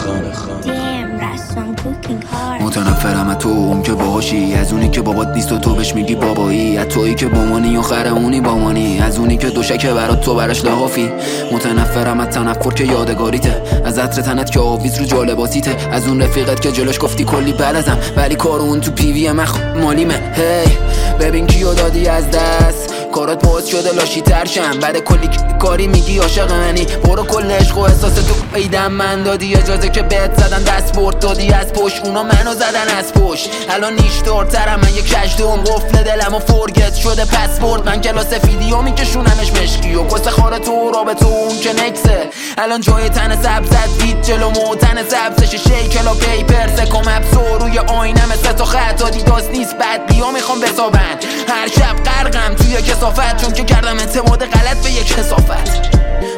متنفرم از تو اون که باهاشی، از اونی که بابات نیست و تو بهش میگی بابایی، از تویی که بامانی و خرمونی بامانی، از اونی که دوشکه برات تو براش لحافی. متنفرم از تنفر که یادگاریته، از عطر تنت که آویز رو جالباتیته، از اون رفیقت که جلوش گفتی کلی بلدم ولی کار اون تو پیوی مالیمه. هی ببین کیو دادی از دست، کارات باعث شده لاشی ترشم، بعد کلی کاری میگی عاشق منی، برو کل عشق و احساس تو پیدم من دادی، اجازه که بهت زدن دست برد دادی از پشت، اونا منو زدن از پشت، الان نیشدارترم من، یک کشدوم قفل دلم و فرگت شده پسورد، من کلاس سفیدی و میکشونمش مشکی و کس خار تو رابطه اون که نکسه، الان جای تن سبزت دید جلو موتن سبزش شیکل و پیپر سکم ابسو روی آینه مثل تو خطا دیداست نیست بعد بیا میخوام بسابن، هر شب غرقم توی کسافت چون که کردم اعتماد غلط به یک کسافت.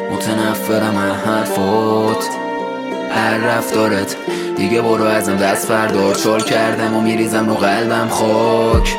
متنفرم از حرفات، هر رفتارت، دیگه برو ازم دست بردار، چال کردم و میریزم رو قلبم خاک،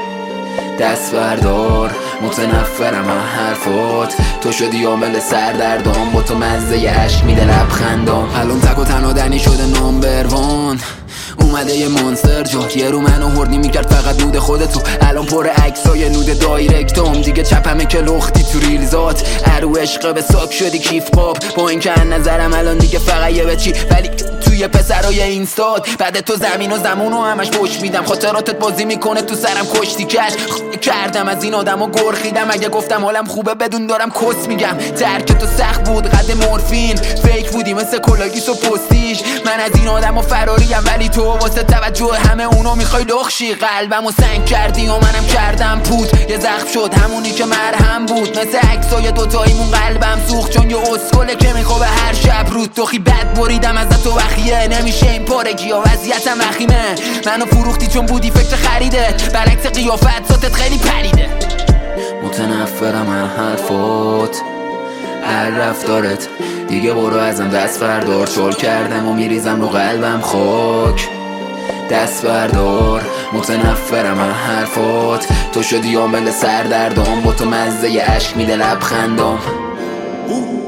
دست بردار. متنفرم از حرفات، تو شدی عامل سردردام، با تو مزه عشق میده لبخندام، الان تک و تنها شده نامبر وان، اومده یه مانستر جات، یه رو منو هردی میکرد فقط نود خودتو، الان پر عکسای نود دایرکتام، دیگه چپمه که لختی تو ریلزات، ارو عشق به ساک شدی کیف پاپ، با این که نظرم الان دیگه فقط یه بچی، ولی توی پسرای اینستاد بعد تو زمین و زمونو همش پشت میدم، خاطراتت بازی میکنه تو سرم کشتی کردم از این آدم و گرخیدم، اگه گفتم حالم خوبه بدون دارم کس میگم، درک تو سخت بود قد مورفین، فیک بودی مثل کلاگیس و پستیش، من از این آدم و فراریم ولی تو واسه توجه همه اونو میخوای لخشی، قلبم و سنگ کردی و منم کردم پود، یه زخم شد همونی که مرهم بود، مثل عکسای دوتاییمون قلبم سوخت، چون یه اسکله که میخوابه هر شب رود توخی بد بریدم ازت و وخیه، نمیشه این پارگی و وضعیتم وخیمه، منو فروختی چون بودی فکر خریدت، برعکس قیافت ذاتت خیلی پریده. متنفرم از حرفات، هر رفتارت، دیگه برو ازم دست بردار، چال کردم و میریزم رو قلبم خاک، دست بردار. متنفرم از حرفات، تو شدی عامل سردردام، با تو مزه عشق میده لبخندام.